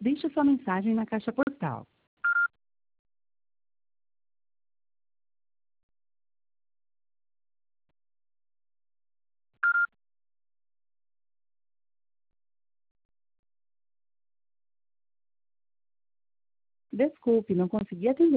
Deixe sua mensagem na caixa postal. Desculpe, não consegui atender.